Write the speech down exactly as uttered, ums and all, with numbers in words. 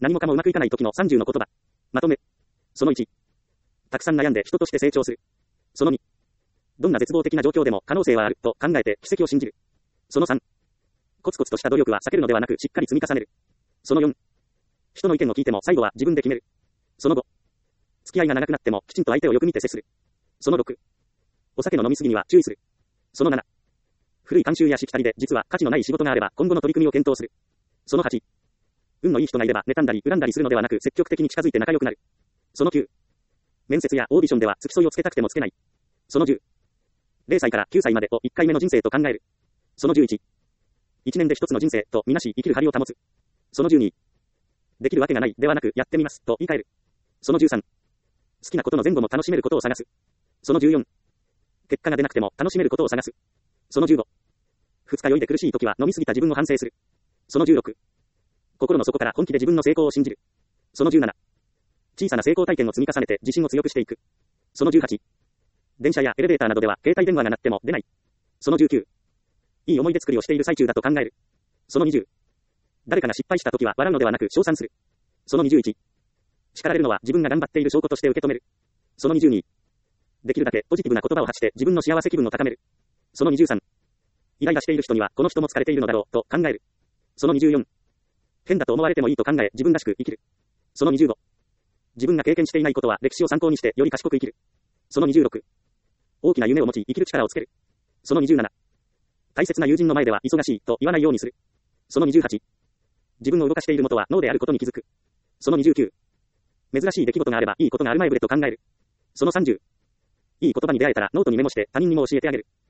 何もかもうまくいかない時のさんじゅうの言葉。まとめ。そのいち。たくさん悩んで人として成長する。そのに。どんな絶望的な状況でも可能性はあると考えて奇跡を信じる。そのさん。コツコツとした努力は避けるのではなくしっかり積み重ねる。そのよん。人の意見を聞いても最後は自分で決める。そのご。付き合いが長くなってもきちんと相手をよく見て接する。そのろく。お酒の飲み過ぎには注意する。そのなな。古い慣習やしきたりで実は価値のない仕事があれば今後の取り組みを検討する。そのはち。運のいい人がいれば妬んだり恨んだりするのではなく積極的に近づいて仲良くなる。そのきゅう。面接やオーディションでは付き添いをつけたくてもつけない。そのじゅう。れいさいからきゅうさいまでをいっかいめの人生と考える。そのじゅういち。いちねんで一つの人生とみなし生きる張りを保つ。そのじゅうに。できるわけがないではなくやってみますと言い換える。そのじゅうさん。好きなことの前後も楽しめることを探す。そのじゅうよん。結果が出なくても楽しめることを探す。そのじゅうご。二日酔いで苦しい時は飲みすぎた自分を反省する。そのじゅうろく。心の底から本気で自分の成功を信じる。そのじゅうなな。小さな成功体験を積み重ねて自信を強くしていく。そのじゅうはち。電車やエレベーターなどでは携帯電話が鳴っても出ない。そのじゅうきゅう。いい思い出作りをしている最中だと考える。そのにじゅう。誰かが失敗した時は笑うのではなく称賛する。そのにじゅういち。叱られるのは自分が頑張っている証拠として受け止める。そのにじゅうに。できるだけポジティブな言葉を発して自分の幸せ気分を高める。そのにじゅうさん。イライラしている人にはこの人も疲れているのだろうと考える。そのにじゅうよん。変だと思われてもいいと考え自分らしく生きる。そのにじゅうご。自分が経験していないことは歴史を参考にしてより賢く生きる。そのにじゅうろく。大きな夢を持ち生きる力をつける。そのにじゅうなな。大切な友人の前では忙しいと言わないようにする。そのにじゅうはち。自分を動かしている元は脳であることに気づく。そのにじゅうきゅう。珍しい出来事があればいいことがある前ぶれと考える。そのさんじゅう。いい言葉に出会えたらノートにメモして他人にも教えてあげる。